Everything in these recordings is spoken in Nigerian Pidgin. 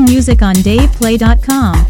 music on DavePlay.com.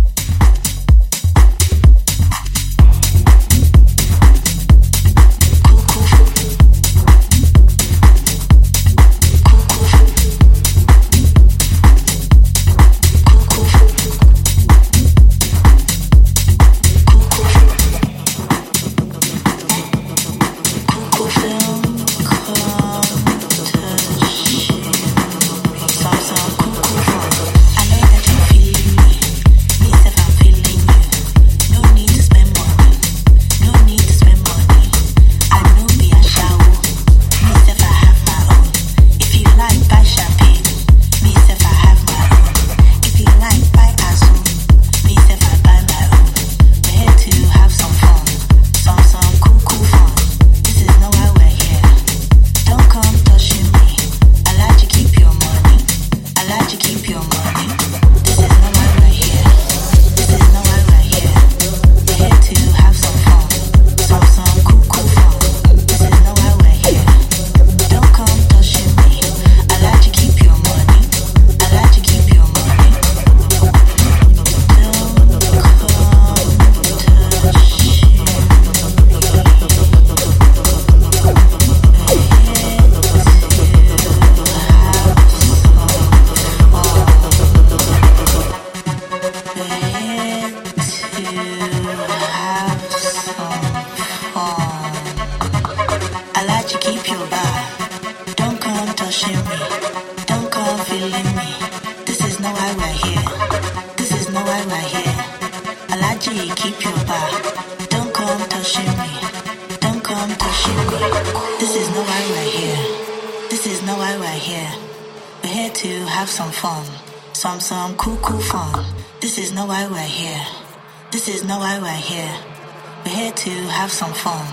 Some cool fun. This is not why we're here. This is not why we're here. We're here to have some fun.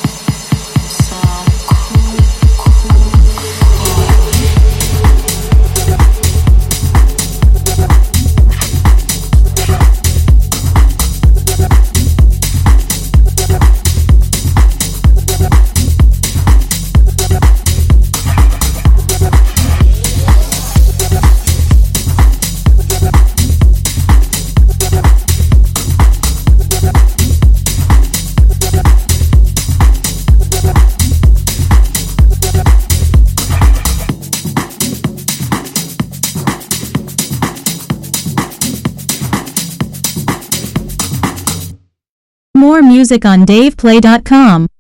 Some cool fun. More music on DavePlay.com.